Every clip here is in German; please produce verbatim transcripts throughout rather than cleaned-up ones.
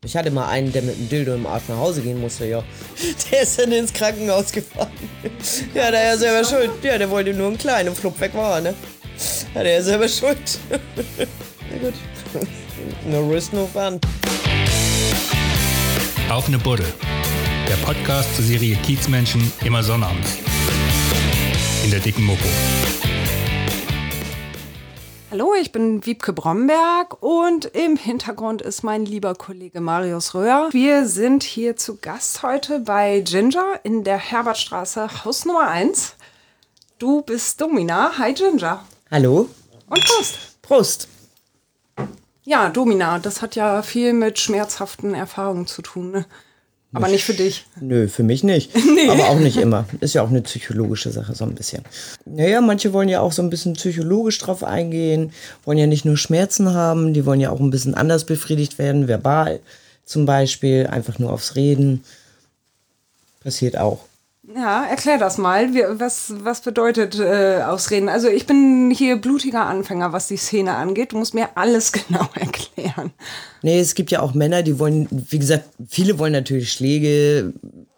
Ich hatte mal einen, der mit einem Dildo im Arsch nach Hause gehen musste, ja. Der ist dann ins Krankenhaus gefahren. Ja, der ist selber schuld. Ja, der wollte nur einen kleinen und flupp weg war, ne? Ja, der ist selber schuld. Na gut. No risk, no fun. Auf ne Buddel. Der Podcast zur Serie Kiezmenschen immer sonnabends. In der dicken Mopo. Hallo, ich bin Wiebke Bromberg und im Hintergrund ist mein lieber Kollege Marius Röhr. Wir sind hier zu Gast heute bei Ginger in der Herbertstraße, Haus Nummer eins. Du bist Domina. Hi Ginger. Hallo. Und Prost. Prost. Ja, Domina, das hat ja viel mit schmerzhaften Erfahrungen zu tun, ne? Aber nicht für dich. Nö, für mich nicht. Nee. Aber auch nicht immer. Ist ja auch eine psychologische Sache, so ein bisschen. Naja, manche wollen ja auch so ein bisschen psychologisch drauf eingehen, wollen ja nicht nur Schmerzen haben, die wollen ja auch ein bisschen anders befriedigt werden, verbal zum Beispiel, einfach nur aufs Reden. Passiert auch. Ja, erklär das mal. Wie, was, was bedeutet äh, Ausreden? Also ich bin hier blutiger Anfänger, was die Szene angeht. Du musst mir alles genau erklären. Nee, es gibt ja auch Männer, die wollen, wie gesagt, viele wollen natürlich Schläge,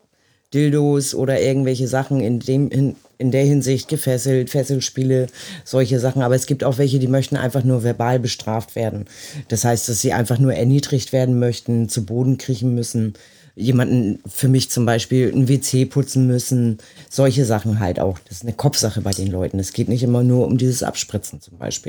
Dildos oder irgendwelche Sachen in, dem, in, in der Hinsicht gefesselt, Fesselspiele, solche Sachen. Aber es gibt auch welche, die möchten einfach nur verbal bestraft werden. Das heißt, dass sie einfach nur erniedrigt werden möchten, zu Boden kriechen müssen. Jemanden, für mich zum Beispiel, ein W C putzen müssen, solche Sachen halt auch. Das ist eine Kopfsache bei den Leuten. Es geht nicht immer nur um dieses Abspritzen zum Beispiel.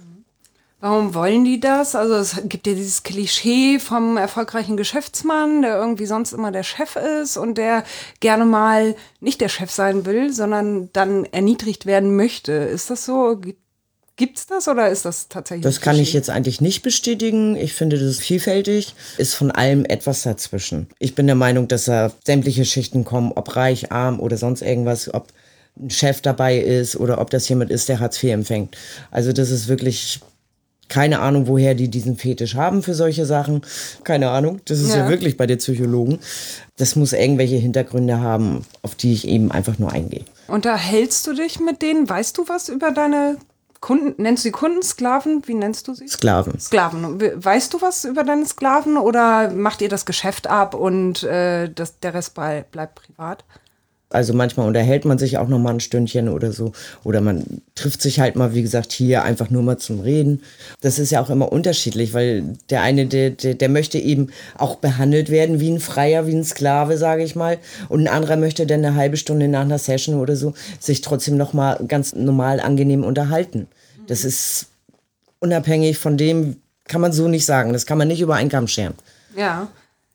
Warum wollen die das? Also es gibt ja dieses Klischee vom erfolgreichen Geschäftsmann, der irgendwie sonst immer der Chef ist und der gerne mal nicht der Chef sein will, sondern dann erniedrigt werden möchte. Ist das so? Gibt's das oder ist das tatsächlich? Das kann ich jetzt eigentlich nicht bestätigen. Ich finde, das ist vielfältig. Ist von allem etwas dazwischen. Ich bin der Meinung, dass da sämtliche Schichten kommen, ob reich, arm oder sonst irgendwas, ob ein Chef dabei ist oder ob das jemand ist, der Hartz vier empfängt. Also das ist wirklich keine Ahnung, woher die diesen Fetisch haben für solche Sachen. Keine Ahnung. Das ist ja, ja wirklich bei den Psychologen. Das muss irgendwelche Hintergründe haben, auf die ich eben einfach nur eingehe. Unterhältst du dich mit denen? Weißt du was über deine Kunden? Nennst du sie Kunden, Sklaven? Wie nennst du sie? Sklaven. Sklaven. Weißt du was über deine Sklaven oder macht ihr das Geschäft ab und äh, das, der Rest bleibt privat? Also manchmal unterhält man sich auch noch mal ein Stündchen oder so. Oder man trifft sich halt mal, wie gesagt, hier einfach nur mal zum Reden. Das ist ja auch immer unterschiedlich, weil der eine, der, der, der möchte eben auch behandelt werden wie ein Freier, wie ein Sklave, sage ich mal. Und ein anderer möchte dann eine halbe Stunde nach einer Session oder so sich trotzdem noch mal ganz normal angenehm unterhalten. Das ist unabhängig von dem, kann man so nicht sagen. Das kann man nicht über einen Kamm scheren. Ja.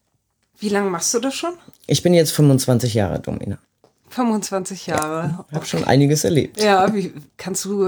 Wie lange machst du das schon? Ich bin jetzt fünfundzwanzig Jahre, Domina. fünfundzwanzig Jahre. Ja, ich habe schon einiges erlebt. Ja, wie, kannst du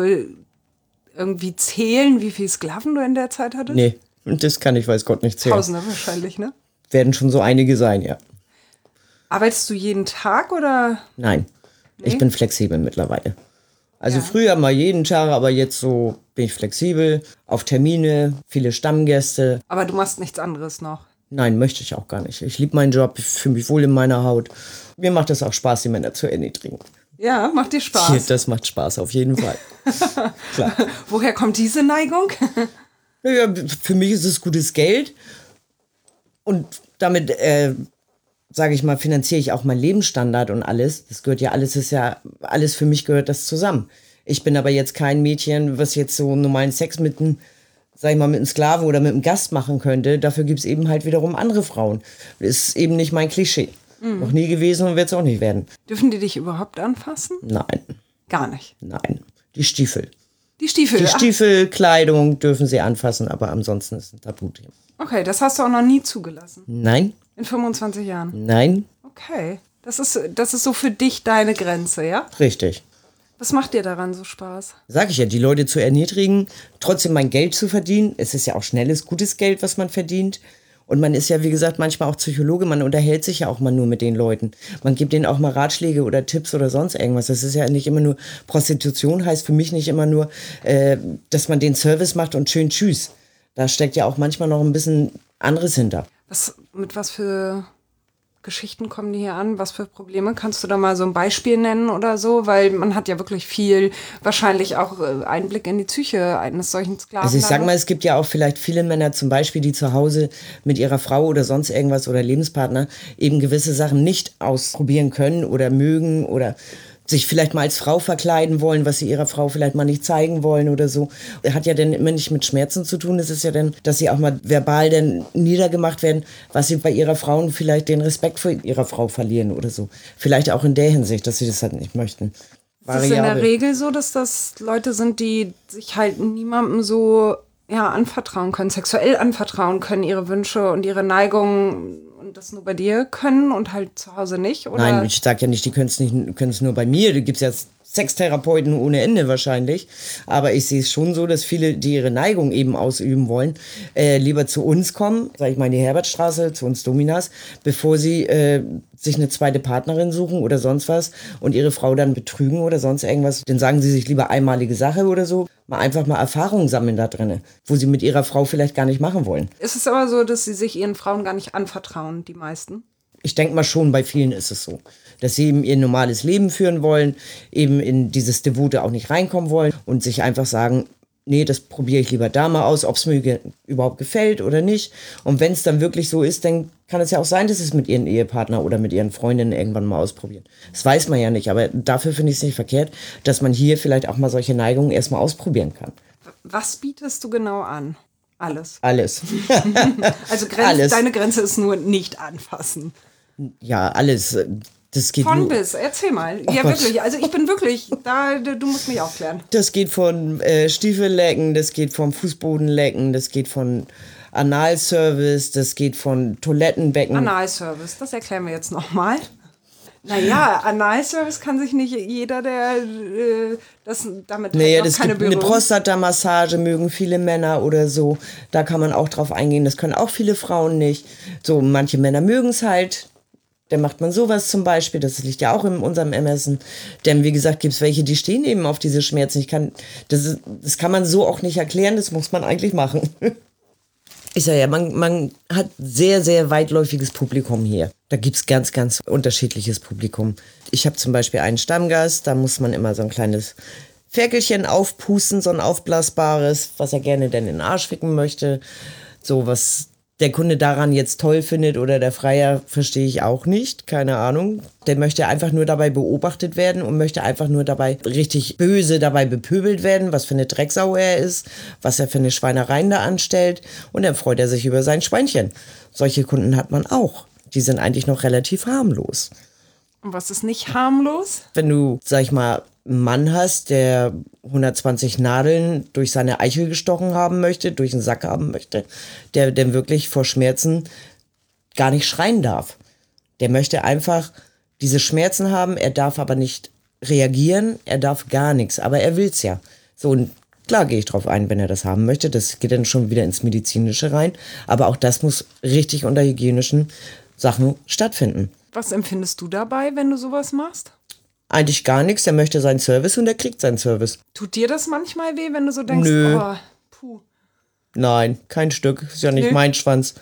irgendwie zählen, wie viele Sklaven du in der Zeit hattest? Nee, das kann ich, weiß Gott, nicht zählen. Tausende wahrscheinlich, ne? Werden schon so einige sein, ja. Arbeitest du jeden Tag oder? Nein, nee? Ich bin flexibel mittlerweile. Also ja. Früher mal jeden Tag, aber jetzt so bin ich flexibel, auf Termine, viele Stammgäste. Aber du machst nichts anderes noch? Nein, möchte ich auch gar nicht. Ich liebe meinen Job, ich fühle mich wohl in meiner Haut. Mir macht es auch Spaß, die Männer zu erniedrigen. Ja, macht dir Spaß? Das macht Spaß, auf jeden Fall. Klar. Woher kommt diese Neigung? Naja, für mich ist es gutes Geld. Und damit, äh, sage ich mal, finanziere ich auch meinen Lebensstandard und alles. Das gehört ja alles, ist ja, alles für mich gehört das zusammen. Ich bin aber jetzt kein Mädchen, was jetzt so normalen Sex mit einem, sag ich mal, mit einem Sklaven oder mit einem Gast machen könnte. Dafür gibt es eben halt wiederum andere Frauen. Das ist eben nicht mein Klischee. Mhm. Noch nie gewesen und wird es auch nicht werden. Dürfen die dich überhaupt anfassen? Nein. Gar nicht? Nein. Die Stiefel. Die Stiefel? Die Stiefel, Kleidung dürfen sie anfassen, aber ansonsten ist es ein Tabuthema. Okay, das hast du auch noch nie zugelassen? Nein. In fünfundzwanzig Jahren? Nein. Okay. Das ist, das ist so für dich deine Grenze, ja? Richtig. Was macht dir daran so Spaß? Sag ich ja, die Leute zu erniedrigen, trotzdem mein Geld zu verdienen. Es ist ja auch schnelles, gutes Geld, was man verdient. Und man ist ja, wie gesagt, manchmal auch Psychologe. Man unterhält sich ja auch mal nur mit den Leuten. Man gibt denen auch mal Ratschläge oder Tipps oder sonst irgendwas. Das ist ja nicht immer nur, Prostitution heißt für mich nicht immer nur, äh, dass man den Service macht und schön tschüss. Da steckt ja auch manchmal noch ein bisschen anderes hinter. Was, mit was für Geschichten kommen die hier an? Was für Probleme? Kannst du da mal so ein Beispiel nennen oder so? Weil man hat ja wirklich viel, wahrscheinlich auch äh, Einblick in die Psyche eines solchen Sklaven. Also ich sag mal, es gibt ja auch vielleicht viele Männer zum Beispiel, die zu Hause mit ihrer Frau oder sonst irgendwas oder Lebenspartner eben gewisse Sachen nicht ausprobieren können oder mögen oder sich vielleicht mal als Frau verkleiden wollen, was sie ihrer Frau vielleicht mal nicht zeigen wollen oder so. Hat ja dann immer nicht mit Schmerzen zu tun. Es ist ja dann, dass sie auch mal verbal dann niedergemacht werden, was sie bei ihrer Frau vielleicht den Respekt vor ihrer Frau verlieren oder so. Vielleicht auch in der Hinsicht, dass sie das halt nicht möchten. Ist es in der Regel so, dass das Leute sind, die sich halt niemandem so ja, anvertrauen können, sexuell anvertrauen können, ihre Wünsche und ihre Neigungen und das nur bei dir können und halt zu Hause nicht? Oder? Nein, ich sag ja nicht, die können es nicht, können es nur bei mir. Da gibt es ja Sextherapeuten ohne Ende wahrscheinlich. Aber ich sehe es schon so, dass viele, die ihre Neigung eben ausüben wollen, äh, lieber zu uns kommen, sag ich mal in die Herbertstraße, zu uns Dominas, bevor sie äh, sich eine zweite Partnerin suchen oder sonst was und ihre Frau dann betrügen oder sonst irgendwas. Dann sagen sie sich lieber einmalige Sache oder so. Mal einfach mal Erfahrungen sammeln da drin, wo sie mit ihrer Frau vielleicht gar nicht machen wollen. Ist es aber so, dass sie sich ihren Frauen gar nicht anvertrauen, die meisten? Ich denke mal schon, bei vielen ist es so, dass sie eben ihr normales Leben führen wollen, eben in dieses Devote auch nicht reinkommen wollen und sich einfach sagen, nee, das probiere ich lieber da mal aus, ob es mir ge- überhaupt gefällt oder nicht. Und wenn es dann wirklich so ist, dann kann es ja auch sein, dass sie es mit ihren Ehepartner oder mit ihren Freundinnen irgendwann mal ausprobieren. Das weiß man ja nicht, aber dafür finde ich es nicht verkehrt, dass man hier vielleicht auch mal solche Neigungen erstmal ausprobieren kann. Was bietest du genau an? Alles. Alles. Also Grenz, alles. Deine Grenze ist nur nicht anfassen. Ja, alles. Das geht Von nur, bis, erzähl mal. Oh ja, Gott. wirklich. Also ich bin wirklich, da, du musst mich aufklären. Das geht von äh, Stiefellecken, das geht vom Fußbodenlecken, das geht von Analservice, das geht von Toilettenbecken. Analservice, das erklären wir jetzt nochmal. Naja, Analservice kann sich nicht jeder, der äh, das damit Naja, hat noch das keine gibt eine Berührung. Prostata-Massage, mögen viele Männer oder so. Da kann man auch drauf eingehen. Das können auch viele Frauen nicht. So, manche Männer mögen es halt. Dann macht man sowas zum Beispiel. Das liegt ja auch in unserem Ermessen. Denn wie gesagt, gibt es welche, die stehen eben auf diese Schmerzen. Ich kann, das, ist, das kann man so auch nicht erklären. Das muss man eigentlich machen. Ich sage ja, man, man hat sehr, sehr weitläufiges Publikum hier. Da gibt's ganz, ganz unterschiedliches Publikum. Ich habe zum Beispiel einen Stammgast, da muss man immer so ein kleines Ferkelchen aufpusten, so ein aufblasbares, was er gerne denn in den Arsch ficken möchte. So, was der Kunde daran jetzt toll findet oder der Freier, verstehe ich auch nicht, keine Ahnung. Der möchte einfach nur dabei beobachtet werden und möchte einfach nur dabei richtig böse dabei bepöbelt werden, was für eine Drecksau er ist, was er für eine Schweinereien da anstellt und dann freut er sich über sein Schweinchen. Solche Kunden hat man auch. Die sind eigentlich noch relativ harmlos. Und was ist nicht harmlos? Wenn du, sag ich mal, einen Mann hast, der hundertzwanzig Nadeln durch seine Eichel gestochen haben möchte, durch den Sack haben möchte, der denn wirklich vor Schmerzen gar nicht schreien darf. Der möchte einfach diese Schmerzen haben, er darf aber nicht reagieren, er darf gar nichts, aber er will's ja. So, und klar gehe ich drauf ein, wenn er das haben möchte, das geht dann schon wieder ins Medizinische rein, aber auch das muss richtig unter hygienischen Sachen stattfinden. Was empfindest du dabei, wenn du sowas machst? Eigentlich gar nichts, der möchte seinen Service und der kriegt seinen Service. Tut dir das manchmal weh, wenn du so denkst, Nö. oh, puh. Nein, kein Stück, ist ja nicht Nee. mein Schwanz.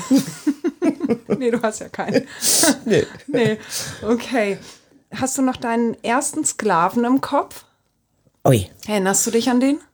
Nee, du hast ja keinen. Nee. Nee, okay. Hast du noch deinen ersten Sklaven im Kopf? Ui, Erinnerst du dich an den?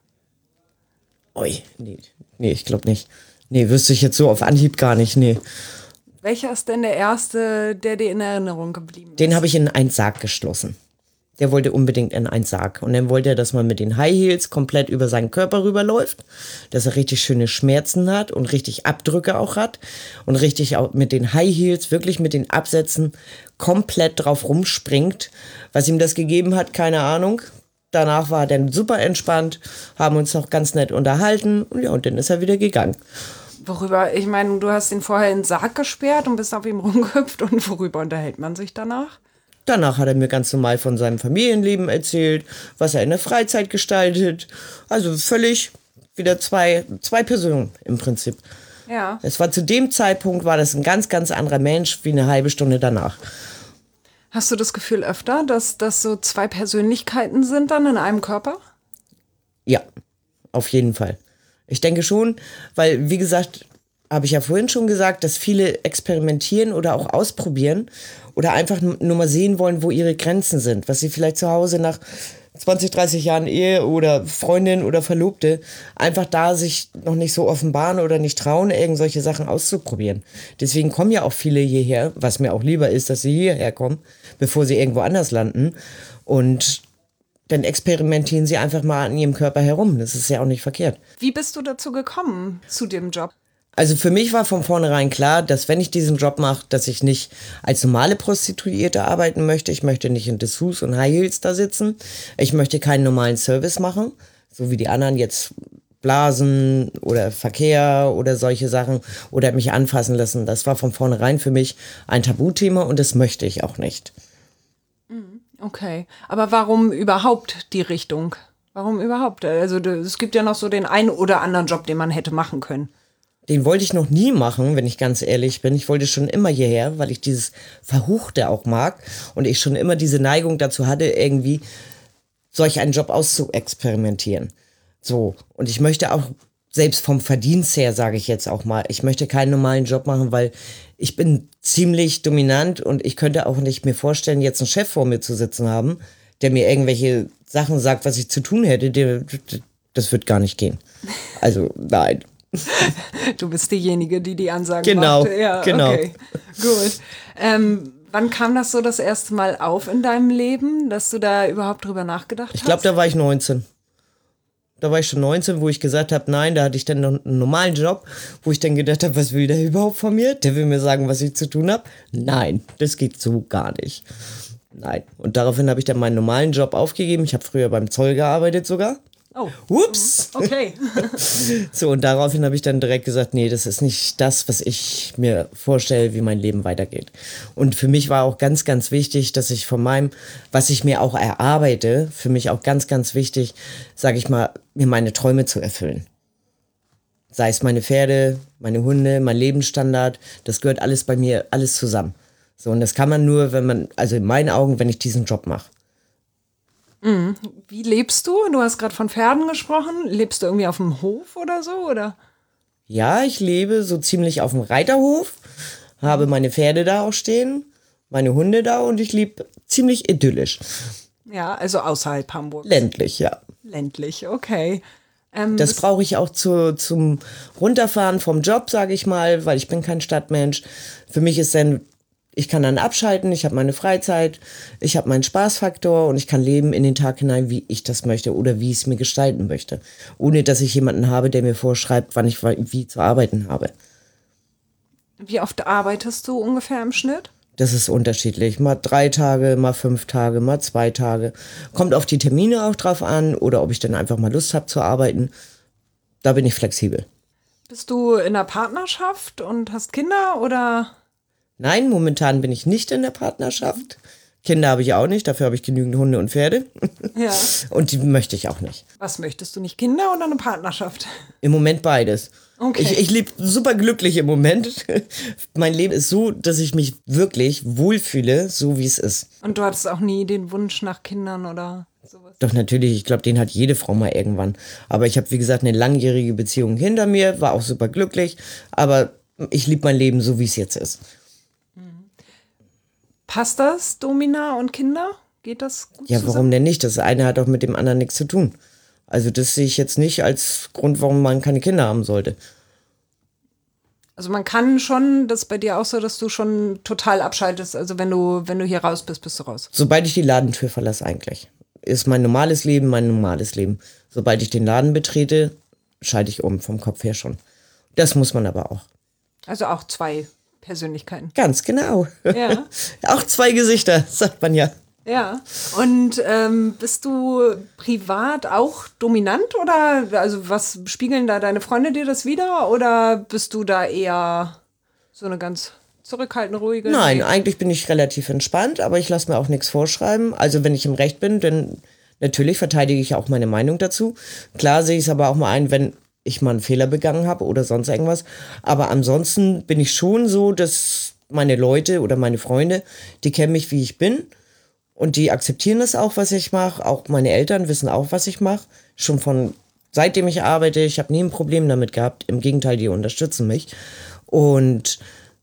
ui, nee, nee, ich glaube nicht. Nee, wüsste ich jetzt so auf Anhieb gar nicht, nee. Welcher ist denn der erste, der dir in Erinnerung geblieben ist? Den habe ich in einen Sarg geschlossen. Der wollte unbedingt in einen Sarg. Und dann wollte er, dass man mit den High Heels komplett über seinen Körper rüberläuft, dass er richtig schöne Schmerzen hat und richtig Abdrücke auch hat und richtig auch mit den High Heels, wirklich mit den Absätzen komplett drauf rumspringt. Was ihm das gegeben hat, keine Ahnung. Danach war er dann super entspannt, haben uns noch ganz nett unterhalten und ja, und dann ist er wieder gegangen. Worüber, ich meine, du hast ihn vorher in den Sarg gesperrt und bist auf ihm rumgehüpft und worüber unterhält man sich danach? Danach hat er mir ganz normal von seinem Familienleben erzählt, was er in der Freizeit gestaltet. Also völlig wieder zwei, zwei Personen im Prinzip. Ja. Es war zu dem Zeitpunkt, war das ein ganz, ganz anderer Mensch wie eine halbe Stunde danach. Hast du das Gefühl öfter, dass das so zwei Persönlichkeiten sind dann in einem Körper? Ja, auf jeden Fall. Ich denke schon, weil, wie gesagt, habe ich ja vorhin schon gesagt, dass viele experimentieren oder auch ausprobieren oder einfach nur mal sehen wollen, wo ihre Grenzen sind, was sie vielleicht zu Hause nach zwanzig, dreißig Jahren Ehe oder Freundin oder Verlobte einfach da sich noch nicht so offenbaren oder nicht trauen, irgend solche Sachen auszuprobieren. Deswegen kommen ja auch viele hierher, was mir auch lieber ist, dass sie hierher kommen, bevor sie irgendwo anders landen. Und dann experimentieren sie einfach mal an ihrem Körper herum. Das ist ja auch nicht verkehrt. Wie bist du dazu gekommen, zu dem Job? Also für mich war von vornherein klar, dass wenn ich diesen Job mache, dass ich nicht als normale Prostituierte arbeiten möchte. Ich möchte nicht in Dessous und High Heels da sitzen. Ich möchte keinen normalen Service machen, so wie die anderen jetzt Blasen oder Verkehr oder solche Sachen oder mich anfassen lassen. Das war von vornherein für mich ein Tabuthema und das möchte ich auch nicht. Okay, aber warum überhaupt die Richtung? Warum überhaupt? Also es gibt ja noch so den einen oder anderen Job, den man hätte machen können. Den wollte ich noch nie machen, wenn ich ganz ehrlich bin. Ich wollte schon immer hierher, weil ich dieses Verhuchte auch mag und ich schon immer diese Neigung dazu hatte, irgendwie solch einen Job auszuexperimentieren. So, und ich möchte auch, selbst vom Verdienst her, sage ich jetzt auch mal, ich möchte keinen normalen Job machen, weil ich bin ziemlich dominant und ich könnte auch nicht mir vorstellen, jetzt einen Chef vor mir zu sitzen haben, der mir irgendwelche Sachen sagt, was ich zu tun hätte. Der, das wird gar nicht gehen. Also, nein. Du bist diejenige, die die Ansagen genau, macht. Ja, genau. Okay, gut. Ähm, wann kam das so das erste Mal auf in deinem Leben, dass du da überhaupt drüber nachgedacht hast? Ich glaube, da war ich neunzehn. Da war ich schon neunzehn, wo ich gesagt habe, nein, da hatte ich dann noch einen normalen Job, wo ich dann gedacht habe, was will der überhaupt von mir? Der will mir sagen, was ich zu tun habe? Nein, das geht so gar nicht. Nein. Und daraufhin habe ich dann meinen normalen Job aufgegeben. Ich habe früher beim Zoll gearbeitet sogar. Oh. Ups. Okay. So, und daraufhin habe ich dann direkt gesagt, nee, das ist nicht das, was ich mir vorstelle, wie mein Leben weitergeht. Und für mich war auch ganz, ganz wichtig, dass ich von meinem, was ich mir auch erarbeite, für mich auch ganz, ganz wichtig, sage ich mal, mir meine Träume zu erfüllen. Sei es meine Pferde, meine Hunde, mein Lebensstandard, das gehört alles bei mir, alles zusammen. So, und das kann man nur, wenn man, also in meinen Augen, wenn ich diesen Job mache. Mhm. Wie lebst du? Du hast gerade von Pferden gesprochen. Lebst du irgendwie auf dem Hof oder so, oder? Ja, ich lebe so ziemlich auf dem Reiterhof, habe meine Pferde da auch stehen, meine Hunde da und ich lebe ziemlich idyllisch. Ja, also außerhalb Hamburgs. Ländlich, ja. Ländlich, okay. Ähm, Das brauche ich auch zu, zum Runterfahren vom Job, sage ich mal, weil ich bin kein Stadtmensch. Für mich ist dann, ich kann dann abschalten, ich habe meine Freizeit, ich habe meinen Spaßfaktor und ich kann leben in den Tag hinein, wie ich das möchte oder wie ich es mir gestalten möchte. Ohne, dass ich jemanden habe, der mir vorschreibt, wann ich wie zu arbeiten habe. Wie oft arbeitest du ungefähr im Schnitt? Das ist unterschiedlich. Mal drei Tage, mal fünf Tage, mal zwei Tage. Kommt auf die Termine auch drauf an oder ob ich dann einfach mal Lust habe zu arbeiten. Da bin ich flexibel. Bist du in einer Partnerschaft und hast Kinder oder? Nein, momentan bin ich nicht in der Partnerschaft. Kinder habe ich auch nicht, dafür habe ich genügend Hunde und Pferde. Ja. Und die möchte ich auch nicht. Was möchtest du nicht, Kinder oder eine Partnerschaft? Im Moment beides. Okay. Ich, ich lebe super glücklich im Moment. Mein Leben ist so, dass ich mich wirklich wohlfühle, so wie es ist. Und du hattest auch nie den Wunsch nach Kindern oder sowas? Doch natürlich, ich glaube, den hat jede Frau mal irgendwann. Aber ich habe, wie gesagt, eine langjährige Beziehung hinter mir, war auch super glücklich. Aber ich liebe mein Leben so, wie es jetzt ist. Passt das, Domina und Kinder? Geht das gut Ja, zusammen? warum denn nicht? Das eine hat auch mit dem anderen nichts zu tun. Also das sehe ich jetzt nicht als Grund, warum man keine Kinder haben sollte. Also man kann schon, das ist bei dir auch so, dass du schon total abschaltest. Also wenn du, wenn du hier raus bist, bist du raus. Sobald ich die Ladentür verlasse eigentlich, ist mein normales Leben mein normales Leben. Sobald ich den Laden betrete, schalte ich um, vom Kopf her schon. Das muss man aber auch. Also auch zwei Persönlichkeiten. Ganz genau. Ja. Auch zwei Gesichter, sagt man ja. Ja. Und ähm, bist du privat auch dominant oder also was spiegeln da deine Freunde dir das wieder oder bist du da eher so eine ganz zurückhaltende, ruhige? Nein, Nee. eigentlich bin ich relativ entspannt, aber ich lasse mir auch nichts vorschreiben. Also wenn ich im Recht bin, dann natürlich verteidige ich auch meine Meinung dazu. Klar sehe ich es aber auch mal ein, wenn ich mal einen Fehler begangen habe oder sonst irgendwas. Aber ansonsten bin ich schon so, dass meine Leute oder meine Freunde, die kennen mich, wie ich bin. Und die akzeptieren das auch, was ich mache. Auch meine Eltern wissen auch, was ich mache. Schon von seitdem ich arbeite, ich habe nie ein Problem damit gehabt. Im Gegenteil, die unterstützen mich. Und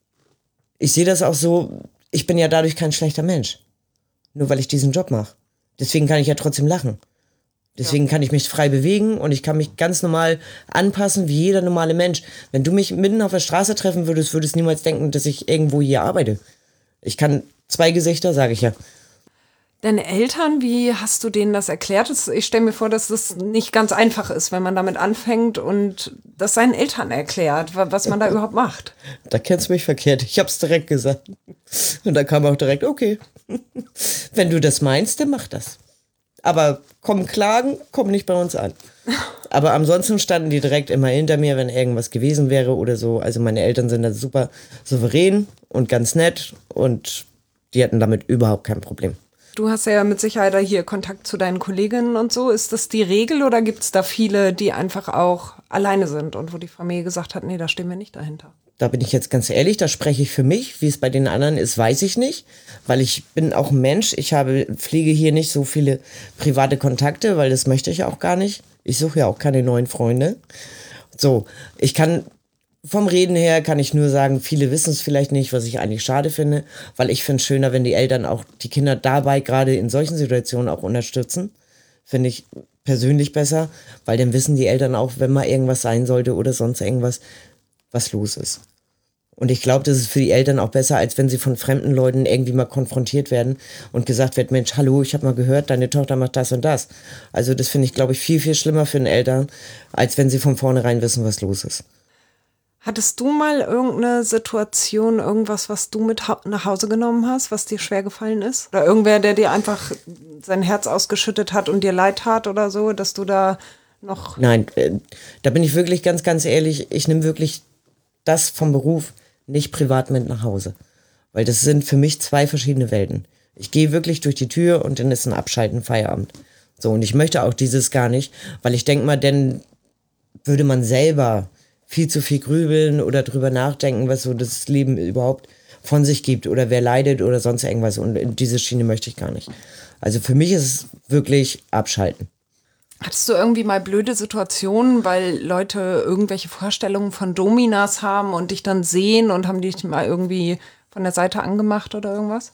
ich sehe das auch so, ich bin ja dadurch kein schlechter Mensch. Nur weil ich diesen Job mache. Deswegen kann ich ja trotzdem lachen. Deswegen ja. kann ich mich frei bewegen und ich kann mich ganz normal anpassen wie jeder normale Mensch. Wenn du mich mitten auf der Straße treffen würdest, würdest du niemals denken, dass ich irgendwo hier arbeite. Ich kann zwei Gesichter, sage ich ja. Deine Eltern, wie hast du denen das erklärt? Ich stelle mir vor, dass das nicht ganz einfach ist, wenn man damit anfängt und das seinen Eltern erklärt, was man da überhaupt macht. Da kennst du mich verkehrt. Ich hab's direkt gesagt. Und da kam auch direkt, okay, wenn du das meinst, dann mach das. Aber komm klagen, komm nicht bei uns an. Aber ansonsten standen die direkt immer hinter mir, wenn irgendwas gewesen wäre oder so. Also meine Eltern sind da super souverän und ganz nett und die hatten damit überhaupt kein Problem. Du hast ja mit Sicherheit hier Kontakt zu deinen Kolleginnen und so. Ist das die Regel oder gibt es da viele, die einfach auch alleine sind und wo die Familie gesagt hat, nee, da stehen wir nicht dahinter? Da bin ich jetzt ganz ehrlich, da spreche ich für mich. Wie es bei den anderen ist, weiß ich nicht, weil ich bin auch ein Mensch. Ich habe, pflege hier nicht so viele private Kontakte, weil das möchte ich auch gar nicht. Ich suche ja auch keine neuen Freunde. So, ich kann... Vom Reden her kann ich nur sagen, viele wissen es vielleicht nicht, was ich eigentlich schade finde, weil ich finde es schöner, wenn die Eltern auch die Kinder dabei gerade in solchen Situationen auch unterstützen. Finde ich persönlich besser, weil dann wissen die Eltern auch, wenn mal irgendwas sein sollte oder sonst irgendwas, was los ist. Und ich glaube, das ist für die Eltern auch besser, als wenn sie von fremden Leuten irgendwie mal konfrontiert werden und gesagt wird, Mensch, hallo, ich habe mal gehört, deine Tochter macht das und das. Also das finde ich, glaube ich, viel, viel schlimmer für den Eltern, als wenn sie von vornherein wissen, was los ist. Hattest du mal irgendeine Situation, irgendwas, was du mit nach Hause genommen hast, was dir schwer gefallen ist? Oder irgendwer, der dir einfach sein Herz ausgeschüttet hat und dir leid tat oder so, dass du da noch... Nein, äh, da bin ich wirklich ganz, ganz ehrlich, ich nehme wirklich das vom Beruf nicht privat mit nach Hause. Weil das sind für mich zwei verschiedene Welten. Ich gehe wirklich durch die Tür und dann ist ein Abschalten, Feierabend. So, und ich möchte auch dieses gar nicht, weil ich denke mal, denn würde man selber... viel zu viel grübeln oder drüber nachdenken, was so das Leben überhaupt von sich gibt oder wer leidet oder sonst irgendwas. Und in diese Schiene möchte ich gar nicht. Also für mich ist es wirklich abschalten. Hattest du irgendwie mal blöde Situationen, weil Leute irgendwelche Vorstellungen von Dominas haben und dich dann sehen und haben dich mal irgendwie von der Seite angemacht oder irgendwas?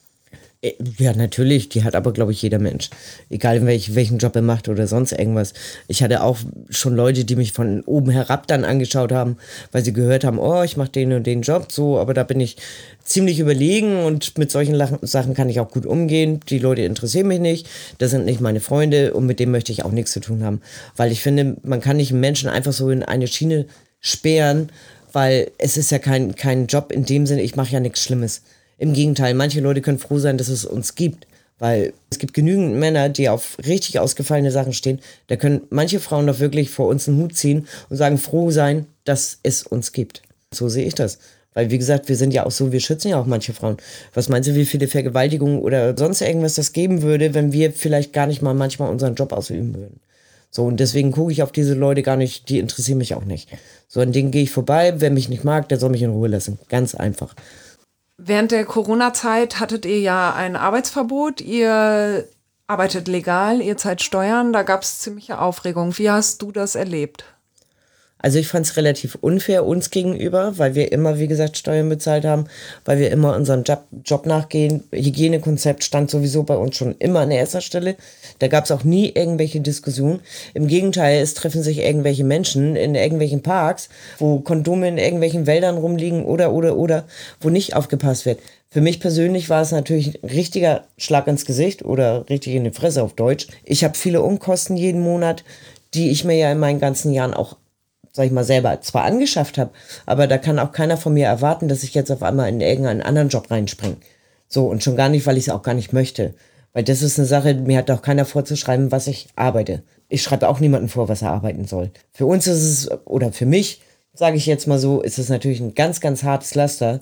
Ja, natürlich, die hat aber, glaube ich, jeder Mensch. Egal, in welch, welchen Job er macht oder sonst irgendwas. Ich hatte auch schon Leute, die mich von oben herab dann angeschaut haben, weil sie gehört haben, oh, ich mache den und den Job, so, aber da bin ich ziemlich überlegen und mit solchen Sachen kann ich auch gut umgehen. Die Leute interessieren mich nicht, das sind nicht meine Freunde und mit denen möchte ich auch nichts zu tun haben. Weil ich finde, man kann nicht einen Menschen einfach so in eine Schiene sperren, weil es ist ja kein, kein Job in dem Sinne, ich mache ja nichts Schlimmes. Im Gegenteil, manche Leute können froh sein, dass es uns gibt, weil es gibt genügend Männer, die auf richtig ausgefallene Sachen stehen. Da können manche Frauen doch wirklich vor uns einen Hut ziehen und sagen, froh sein, dass es uns gibt. So sehe ich das. Weil, wie gesagt, wir sind ja auch so, wir schützen ja auch manche Frauen. Was meinst du, wie viele Vergewaltigungen oder sonst irgendwas das geben würde, wenn wir vielleicht gar nicht mal manchmal unseren Job ausüben würden? So, und deswegen gucke ich auf diese Leute gar nicht, die interessieren mich auch nicht. So, an denen gehe ich vorbei, wer mich nicht mag, der soll mich in Ruhe lassen. Ganz einfach. Während der Corona-Zeit hattet ihr ja ein Arbeitsverbot. Ihr arbeitet legal, ihr zahlt Steuern. Da gab es ziemliche Aufregung. Wie hast du das erlebt? Also ich fand es relativ unfair uns gegenüber, weil wir immer, wie gesagt, Steuern bezahlt haben, weil wir immer unserem Job, Job nachgehen. Hygienekonzept stand sowieso bei uns schon immer an erster Stelle. Da gab es auch nie irgendwelche Diskussionen. Im Gegenteil, es treffen sich irgendwelche Menschen in irgendwelchen Parks, wo Kondome in irgendwelchen Wäldern rumliegen oder, oder, oder, wo nicht aufgepasst wird. Für mich persönlich war es natürlich ein richtiger Schlag ins Gesicht oder richtig in die Fresse auf Deutsch. Ich habe viele Unkosten jeden Monat, die ich mir ja in meinen ganzen Jahren auch, sag ich mal, selber zwar angeschafft habe, aber da kann auch keiner von mir erwarten, dass ich jetzt auf einmal in irgendeinen anderen Job reinspringe. So, und schon gar nicht, weil ich es auch gar nicht möchte. Weil das ist eine Sache, mir hat auch keiner vorzuschreiben, was ich arbeite. Ich schreibe auch niemandem vor, was er arbeiten soll. Für uns ist es, oder für mich, sage ich jetzt mal so, ist es natürlich ein ganz, ganz hartes Laster,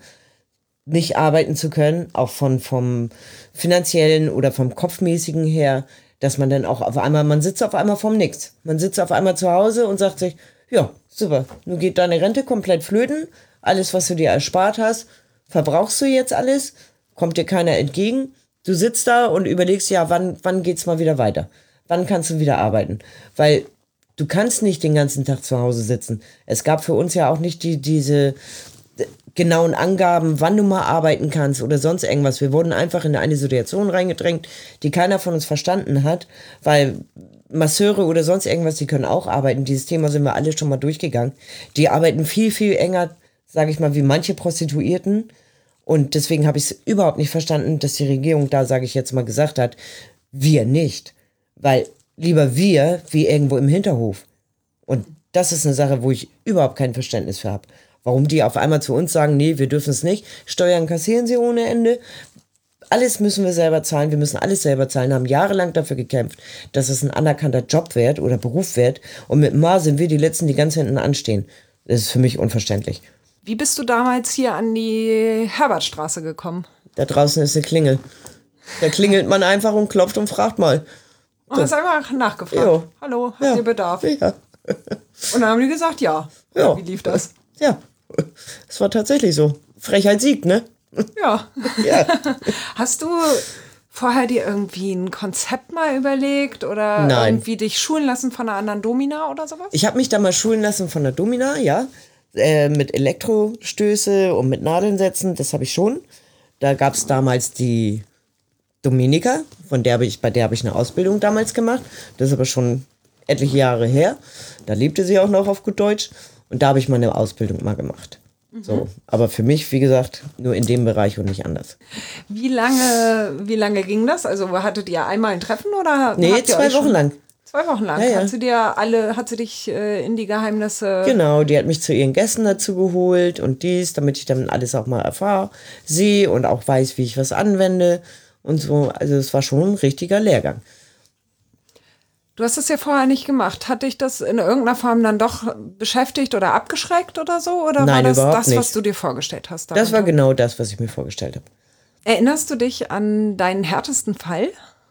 nicht arbeiten zu können, auch von vom finanziellen oder vom kopfmäßigen her, dass man dann auch auf einmal, man sitzt auf einmal vorm Nix. Man sitzt auf einmal zu Hause und sagt sich, ja, super, nun geht deine Rente komplett flöten, alles, was du dir erspart hast, verbrauchst du jetzt alles, kommt dir keiner entgegen, du sitzt da und überlegst, ja, wann, wann geht's mal wieder weiter? Wann kannst du wieder arbeiten? Weil du kannst nicht den ganzen Tag zu Hause sitzen. Es gab für uns ja auch nicht die, diese genauen Angaben, wann du mal arbeiten kannst oder sonst irgendwas. Wir wurden einfach in eine Situation reingedrängt, die keiner von uns verstanden hat, weil Masseure oder sonst irgendwas, die können auch arbeiten. Dieses Thema sind wir alle schon mal durchgegangen. Die arbeiten viel, viel enger, sage ich mal, wie manche Prostituierten. Und deswegen habe ich es überhaupt nicht verstanden, dass die Regierung da, sage ich jetzt mal, gesagt hat, wir nicht. Weil lieber wir, wie irgendwo im Hinterhof. Und das ist eine Sache, wo ich überhaupt kein Verständnis für habe. Warum die auf einmal zu uns sagen, nee, wir dürfen es nicht. Steuern kassieren sie ohne Ende. Alles müssen wir selber zahlen. Wir müssen alles selber zahlen. Haben jahrelang dafür gekämpft, dass es ein anerkannter Job wird oder Beruf wird. Und mit Mar sind wir die Letzten, die ganz hinten anstehen. Das ist für mich unverständlich. Wie bist du damals hier an die Herbertstraße gekommen? Da draußen ist eine Klingel. Da klingelt man einfach und klopft und fragt mal. Und hast einfach nachgefragt. Jo. Hallo, habt Ja. ihr Bedarf? Ja. Und dann haben die gesagt, ja. Ja. Wie lief das? Ja, es war tatsächlich so. Frechheit siegt, ne? Ja. Ja. Hast du vorher dir irgendwie ein Konzept mal überlegt oder Nein. irgendwie dich schulen lassen von einer anderen Domina oder sowas? Ich habe mich da mal schulen lassen von der Domina, ja. Äh, mit Elektrostöße und mit Nadeln setzen, das habe ich schon. Da gab es damals die Dominika, von der hab ich, bei der habe ich eine Ausbildung damals gemacht. Das ist aber schon etliche Jahre her. Da lebte sie auch noch auf gut Deutsch. Und da habe ich meine Ausbildung mal gemacht. Mhm. So, aber für mich, wie gesagt, nur in dem Bereich und nicht anders. Wie lange, wie lange ging das? Also hattet ihr einmal ein Treffen oder? Nee, habt ihr zwei euch Wochen schon- lang. Zwei Wochen lang. Ja, ja. Hat sie dir alle, hat sie dich äh, in die Geheimnisse? Genau, die hat mich zu ihren Gästen dazu geholt und dies, damit ich dann alles auch mal erfahre, sehe und auch weiß, wie ich was anwende und so. Also es war schon ein richtiger Lehrgang. Du hast es ja vorher nicht gemacht. Hat dich das in irgendeiner Form dann doch beschäftigt oder abgeschreckt oder so? Oder war Nein, das überhaupt das, nicht. was du dir vorgestellt hast? Das war darunter? genau das, was ich mir vorgestellt habe. Erinnerst du dich an deinen härtesten Fall?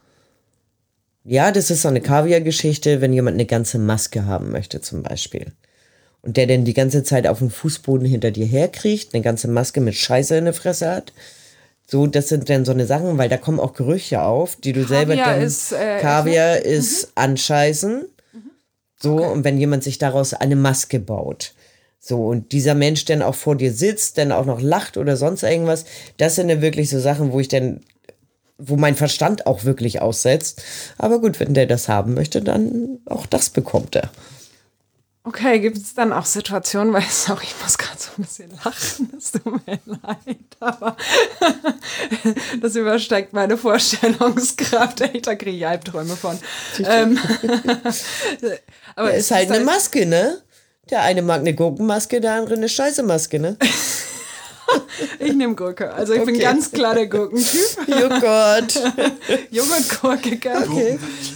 Ja, das ist so eine Kaviar-Geschichte, wenn jemand eine ganze Maske haben möchte zum Beispiel. Und der dann die ganze Zeit auf dem Fußboden hinter dir herkriecht, eine ganze Maske mit Scheiße in der Fresse hat. So, das sind dann so eine Sachen, weil da kommen auch Gerüche auf, die du selber Kaviar dann... ist, äh, Kaviar ist Anscheißen. So, Okay. und wenn jemand sich daraus eine Maske baut. So, und dieser Mensch dann auch vor dir sitzt, dann auch noch lacht oder sonst irgendwas, das sind dann wirklich so Sachen, wo ich dann, wo mein Verstand auch wirklich aussetzt. Aber gut, wenn der das haben möchte, dann auch das bekommt er. Okay, gibt es dann auch Situationen, weil, sorry, ich muss gerade so ein bisschen lachen, es tut mir leid, aber das übersteigt meine Vorstellungskraft. Echt, da kriege ich Albträume von. Ähm, aber Er es ist halt eine Maske, ne? Der eine mag eine Gurkenmaske, der andere eine Scheiße-Maske, ne? Ich nehme Gurke, also ich bin Okay. ganz klar der Gurkentyp. Oh Gott. Joghurtgurke, gell? Okay.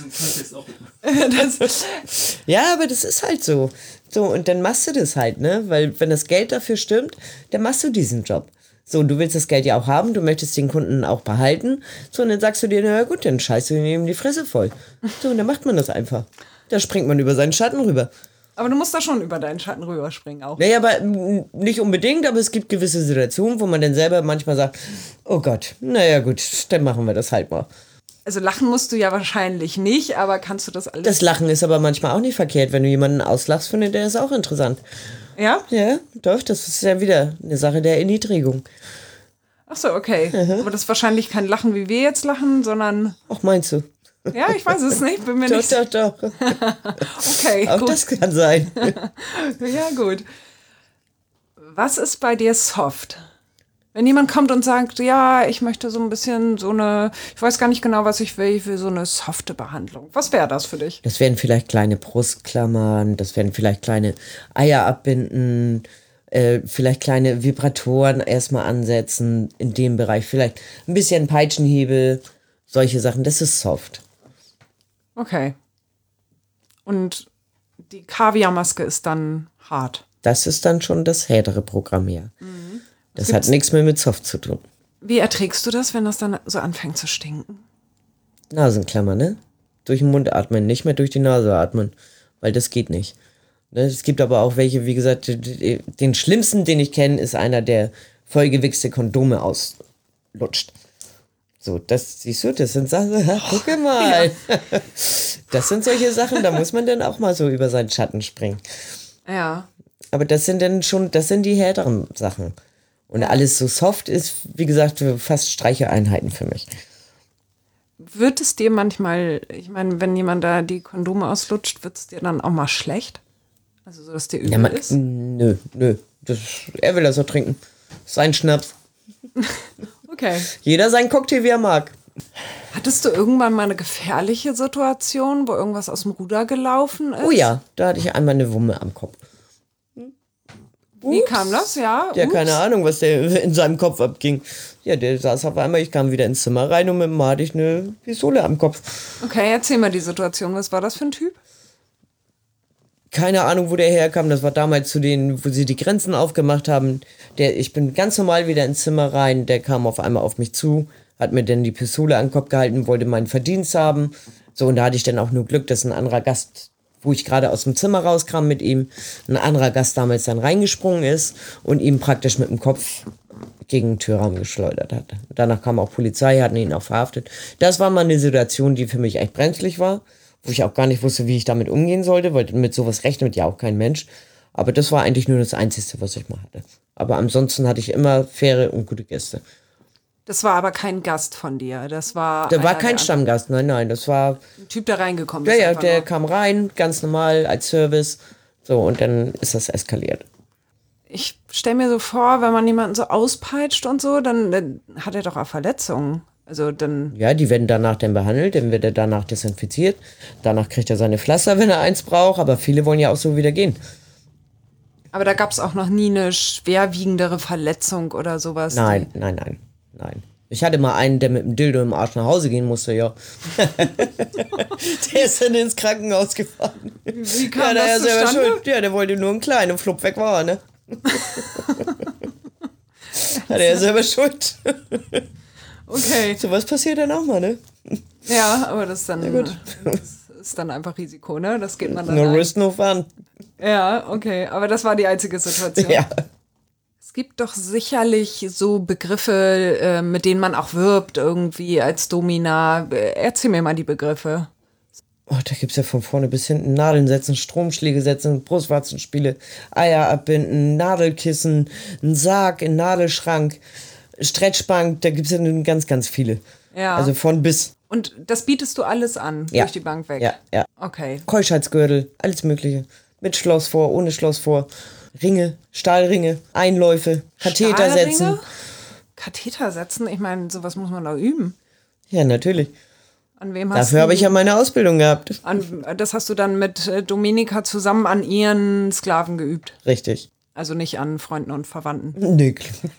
Das, Ja, aber das ist halt so. So, und dann machst du das halt, ne? Weil wenn das Geld dafür stimmt, dann machst du diesen Job. So, und du willst das Geld ja auch haben, du möchtest den Kunden auch behalten. So, und dann sagst du dir, na gut, dann scheißt du ihm die Fresse voll. So, und dann macht man das einfach. Da springt man über seinen Schatten rüber. aber du musst da schon über deinen Schatten rüberspringen auch. Naja, aber mm, nicht unbedingt, aber es gibt gewisse Situationen, wo man dann selber manchmal sagt, oh Gott, naja gut, dann machen wir das halt mal. Also lachen musst du ja wahrscheinlich nicht, aber kannst du das alles? Das Lachen ist aber manchmal auch nicht verkehrt. Wenn du jemanden auslachst, findet der ist auch interessant. Ja? Ja, doch, das ist ja wieder eine Sache der Erniedrigung. Ach so, okay. Aber das ist wahrscheinlich kein Lachen, wie wir jetzt lachen, sondern Ach, meinst du? ja, ich weiß es nicht, bin mir Doch, nicht doch, doch. okay. Auch Gut. das kann sein. Ja, gut. Was ist bei dir soft? Wenn jemand kommt und sagt, ja, ich möchte so ein bisschen so eine, ich weiß gar nicht genau, was ich will, ich will so eine softe Behandlung. Was wäre das für dich? Das wären vielleicht kleine Brustklammern, das wären vielleicht kleine Eier abbinden, äh, vielleicht kleine Vibratoren erstmal ansetzen in dem Bereich, vielleicht ein bisschen Peitschenhebel, solche Sachen, das ist soft. Okay. Und die Kaviarmaske ist dann hart. Das ist dann schon das härtere Programm hier. Das hat nichts mehr mit soft zu tun. Wie erträgst du das, wenn das dann so anfängt zu stinken? Nasenklammer, ne? Durch den Mund atmen, nicht mehr durch die Nase atmen, weil das geht nicht. Ne? Es gibt aber auch welche, wie gesagt, den schlimmsten, den ich kenne, ist einer, der vollgewichste Kondome auslutscht. So, das siehst du, das sind Sachen, guck mal. Ja. Das sind solche Sachen, da muss man dann auch mal so über seinen Schatten springen. Ja. Aber das sind dann schon, das sind die härteren Sachen. Und ja. alles so soft ist, wie gesagt, fast Streicheeinheiten für mich. Wird es dir manchmal, ich meine, wenn jemand da die Kondome auslutscht, wird es dir dann auch mal schlecht? Also so, dass dir übel ja, man, ist? Nö, nö. Das, er will das so trinken. Sein Schnaps. Okay. Jeder seinen Cocktail, wie er mag. Hattest du irgendwann mal eine gefährliche Situation, wo irgendwas aus dem Ruder gelaufen ist? Oh ja, da hatte ich einmal eine Wumme am Kopf. Wie kam das? Ja, ja, keine Ahnung, was der in seinem Kopf abging. Ja, der saß auf einmal, ich kam wieder ins Zimmer rein und mit dem hatte ich eine Pistole am Kopf. Okay, erzähl mal die Situation. Was war das für ein Typ? Keine Ahnung, wo der herkam. Das war damals zu denen, wo sie die Grenzen aufgemacht haben. Der, ich bin ganz normal wieder ins Zimmer rein. Der kam auf einmal auf mich zu, hat mir dann die Pistole an den Kopf gehalten, wollte meinen Verdienst haben. So, und da hatte ich dann auch nur Glück, dass ein anderer Gast, wo ich gerade aus dem Zimmer rauskam mit ihm, ein anderer Gast damals dann reingesprungen ist und ihm praktisch mit dem Kopf gegen den Türrahmen geschleudert hat. Danach kam auch Polizei, hatten ihn auch verhaftet. Das war mal eine Situation, die für mich echt brenzlig war, wo ich auch gar nicht wusste, wie ich damit umgehen sollte, weil mit sowas rechnet ja auch kein Mensch. Aber das war eigentlich nur das Einzige, was ich mal hatte. Aber ansonsten hatte ich immer faire und gute Gäste. Das war aber kein Gast von dir. Das war. Da war kein Stammgast, nein, nein. Das war ein Typ, der reingekommen ist. Ja, ja, der nur. kam rein, ganz normal als Service. So, und dann ist das eskaliert. Ich stelle mir so vor, wenn man jemanden so auspeitscht und so, dann, dann hat er doch auch Verletzungen. Also dann. Ja, die werden danach dann behandelt, dann wird er danach desinfiziert. Danach kriegt er seine Pflaster, wenn er eins braucht. Aber viele wollen ja auch so wieder gehen. Aber da gab es auch noch nie eine schwerwiegendere Verletzung oder sowas? Nein, nein, nein, nein. Ich hatte mal einen, der mit dem Dildo im Arsch nach Hause gehen musste, ja. Der ist dann ins Krankenhaus gefahren. Wie kam ja, das der selber zustande? schuld. Ja, der wollte nur einen kleinen und flupp weg war, ne? Hat er ja selber schuld. Okay. So was passiert dann auch mal, ne? Ja, aber das ist dann, gut. das ist dann einfach Risiko, ne? Das geht man dann No ein. risk, no fun. Ja, okay. Aber das war die einzige Situation. Ja. Es gibt doch sicherlich so Begriffe, äh, mit denen man auch wirbt, irgendwie als Domina. Erzähl mir mal die Begriffe. Oh, da gibt's ja von vorne bis hinten Nadeln setzen, Stromschläge setzen, Brustwarzenspiele, Eier abbinden, Nadelkissen, einen Sarg, einen Nadelschrank, Stretchbank, da gibt's ja ganz, ganz viele. Ja. Also von bis. Und das bietest du alles an, Ja. durch die Bank weg? Ja, ja. Okay. Keuschheitsgürtel, alles mögliche. Mit Schloss vor, ohne Schloss vor. Ringe, Stahlringe, Einläufe, Katheter Stahlringe? setzen. Katheter setzen? Ich meine, sowas muss man doch üben. Ja, natürlich. An wem hast Dafür du, habe ich ja meine Ausbildung gehabt. An, das hast du dann mit äh, Dominika zusammen an ihren Sklaven geübt? Richtig. Also nicht an Freunden und Verwandten? Nee.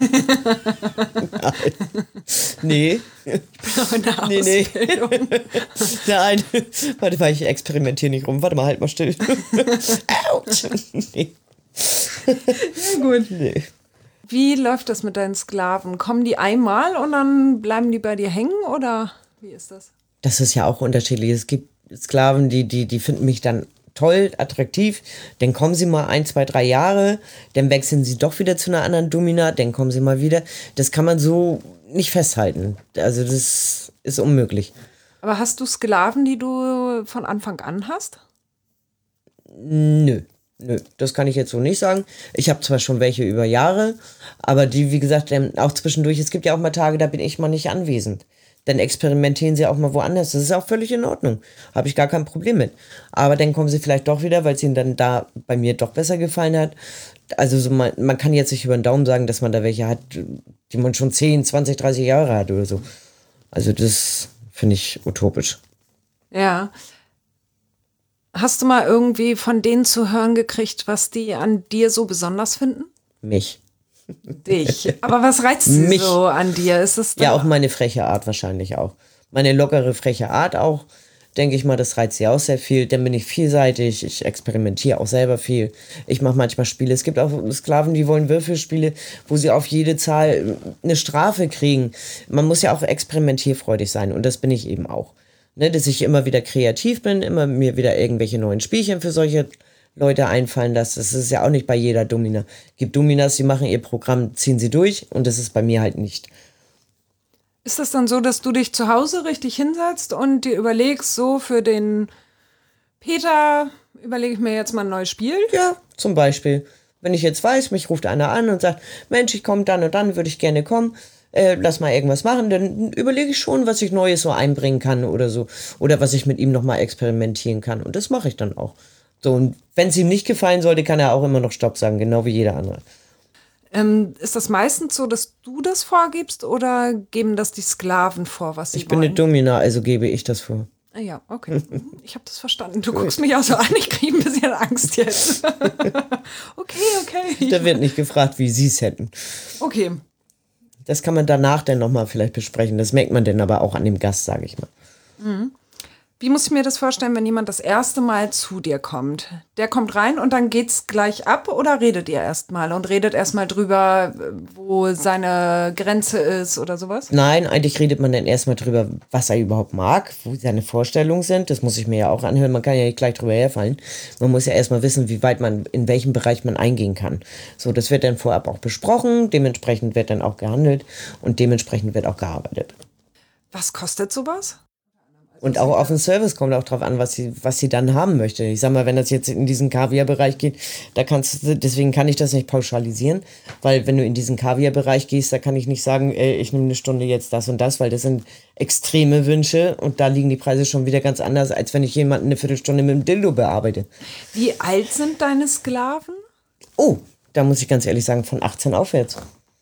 Nee. Nee, nee. Nein. Warte mal, ich experimentiere nicht rum. Warte mal, halt mal still. Autsch. Nee. Ja, gut. Nee. Wie läuft das mit deinen Sklaven? Kommen die einmal und dann bleiben die bei dir hängen oder wie ist das? Das ist ja auch unterschiedlich. Es gibt Sklaven, die, die, die finden mich dann toll, attraktiv. Dann kommen sie mal ein, zwei, drei Jahre. Dann wechseln sie doch wieder zu einer anderen Domina. Dann kommen sie mal wieder. Das kann man so nicht festhalten. Also das ist unmöglich. Aber hast du Sklaven, die du von Anfang an hast? Nö. Nö, das kann ich jetzt so nicht sagen. Ich habe zwar schon welche über Jahre, aber die, wie gesagt, auch zwischendurch, es gibt ja auch mal Tage, da bin ich mal nicht anwesend. Dann experimentieren sie auch mal woanders. Das ist auch völlig in Ordnung. Habe ich gar kein Problem mit. Aber dann kommen sie vielleicht doch wieder, weil es ihnen dann da bei mir doch besser gefallen hat. Also so man, man kann jetzt nicht über den Daumen sagen, dass man da welche hat, die man schon zehn, zwanzig, dreißig Jahre hat oder so. Also das finde ich utopisch. Ja. Hast du mal irgendwie von denen zu hören gekriegt, was die an dir so besonders finden? Mich. Dich. Aber was reizt sie Mich. so an dir? Ist es Ja, auch meine freche Art wahrscheinlich auch. Meine lockere, freche Art auch, denke ich mal, das reizt sie auch sehr viel. Dann bin ich vielseitig, ich experimentiere auch selber viel. Ich mache manchmal Spiele. Es gibt auch Sklaven, die wollen Würfelspiele, wo sie auf jede Zahl eine Strafe kriegen. Man muss ja auch experimentierfreudig sein und das bin ich eben auch. Ne, dass ich immer wieder kreativ bin, immer mir wieder irgendwelche neuen Spielchen für solche Leute einfallen lasse. Das ist ja auch nicht bei jeder Domina. Es gibt Dominas, die machen ihr Programm, ziehen sie durch und das ist bei mir halt nicht. Ist das dann so, dass du dich zu Hause richtig hinsetzt und dir überlegst, so für den Peter überlege ich mir jetzt mal ein neues Spiel? Ja, zum Beispiel. Wenn ich jetzt weiß, mich ruft einer an und sagt, Mensch, ich komme dann und dann, würde ich gerne kommen, äh, lass mal irgendwas machen, dann überlege ich schon, was ich Neues so einbringen kann oder so. Oder was ich mit ihm nochmal experimentieren kann. Und das mache ich dann auch. So, und wenn es ihm nicht gefallen sollte, kann er auch immer noch Stopp sagen, genau wie jeder andere. Ähm, ist das meistens so, dass du das vorgibst oder geben das die Sklaven vor, was sie Ich bin wollen? eine Domina, also gebe ich das vor. Ah ja, okay. Ich habe das verstanden. Du guckst mich auch so an, ich kriege ein bisschen Angst jetzt. okay, okay. Da wird nicht gefragt, wie sie es hätten. Okay. Das kann man danach dann nochmal vielleicht besprechen. Das merkt man dann aber auch an dem Gast, sage ich mal. Mhm. Wie muss ich mir das vorstellen, wenn jemand das erste Mal zu dir kommt? Der kommt rein und dann geht's gleich ab oder redet ihr erstmal und redet erstmal drüber, wo seine Grenze ist oder sowas? Nein, eigentlich redet man dann erstmal drüber, was er überhaupt mag, wo seine Vorstellungen sind. Das muss ich mir ja auch anhören. Man kann ja nicht gleich drüber herfallen. Man muss ja erstmal wissen, wie weit man, in welchem Bereich man eingehen kann. So, das wird dann vorab auch besprochen. Dementsprechend wird dann auch gehandelt und dementsprechend wird auch gearbeitet. Was kostet sowas? Und auch auf den Service kommt auch drauf an, was sie, was sie dann haben möchte. Ich sag mal, wenn das jetzt in diesen Kaviar-Bereich geht, da kannst du, deswegen kann ich das nicht pauschalisieren, weil wenn du in diesen Kaviar-Bereich gehst, da kann ich nicht sagen, ey, ich nehme eine Stunde jetzt das und das, weil das sind extreme Wünsche und da liegen die Preise schon wieder ganz anders, als wenn ich jemanden eine Viertelstunde mit dem Dildo bearbeite. Wie alt sind deine Sklaven? Oh, da muss ich ganz ehrlich sagen, von achtzehn aufwärts.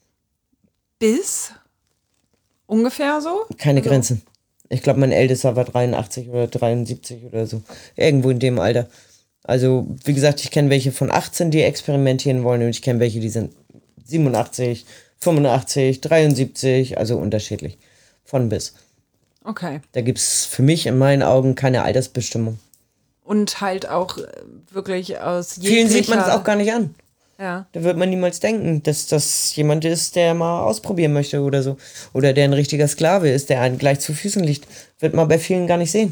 Bis? Ungefähr so? Keine Also, Grenzen. Ich glaube, mein Ältester war dreiundachtzig oder dreiundsiebzig oder so. Irgendwo in dem Alter. Also, wie gesagt, ich kenne welche von achtzehn, die experimentieren wollen und ich kenne welche, die sind siebenundachtzig, fünfundachtzig, dreiundsiebzig, also unterschiedlich. Von bis. Okay. Da gibt es für mich in meinen Augen keine Altersbestimmung. Und halt auch äh, wirklich aus jeglicher... Vielen sieht man es auch gar nicht an. Ja. Da wird man niemals denken, dass das jemand ist, der mal ausprobieren möchte oder so. Oder der ein richtiger Sklave ist, der einem gleich zu Füßen liegt. Wird man bei vielen gar nicht sehen.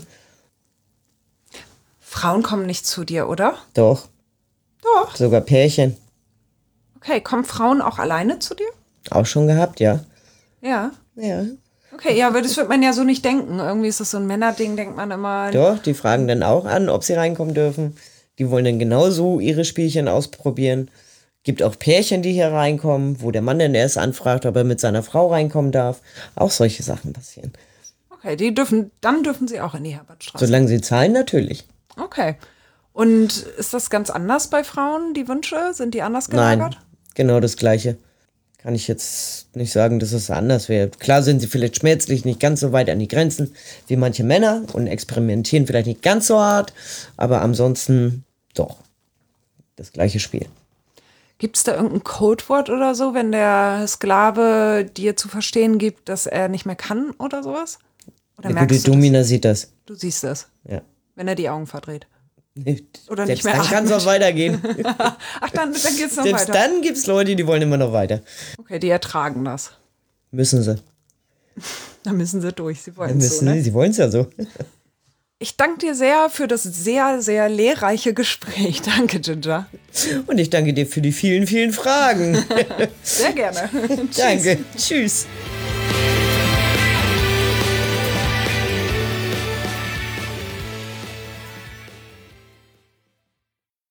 Frauen kommen nicht zu dir, oder? Doch. Doch. Sogar Pärchen. Okay, kommen Frauen auch alleine zu dir? Auch schon gehabt, ja. Ja. Ja. Okay, ja, aber das wird man ja so nicht denken. Irgendwie ist das so ein Männerding, denkt man immer. Doch, die fragen dann auch an, ob sie reinkommen dürfen. Die wollen dann genauso ihre Spielchen ausprobieren. Gibt auch Pärchen, die hier reinkommen, wo der Mann dann erst anfragt, ob er mit seiner Frau reinkommen darf. Auch solche Sachen passieren. Okay, die dürfen, dann dürfen sie auch in die Herbertstraße. Solange sie zahlen, natürlich. Okay. Und ist das ganz anders bei Frauen, die Wünsche? Sind die anders gelagert? Nein, genau das Gleiche. Kann ich jetzt nicht sagen, dass es anders wäre. Klar sind sie vielleicht schmerzlich nicht ganz so weit an die Grenzen wie manche Männer und experimentieren vielleicht nicht ganz so hart, aber ansonsten doch das gleiche Spiel. Gibt es da irgendein Codewort oder so, wenn der Sklave dir zu verstehen gibt, dass er nicht mehr kann oder sowas? Oder Eine gute merkst du Domina das? sieht das. Du siehst das, Ja. wenn er die Augen verdreht. Oder Selbst nicht mehr dann kann es atmet. auch weitergehen. Ach, dann, dann geht's noch Selbst weiter. dann gibt es Leute, die wollen immer noch weiter. Okay, die ertragen das. Müssen sie. Da müssen sie durch. Sie wollen Müssen so, ne? sie. Sie wollen es ja so. Ich danke dir sehr für das sehr, sehr lehrreiche Gespräch. Danke, Ginger. Und ich danke dir für die vielen, vielen Fragen. Sehr gerne. Danke. Tschüss.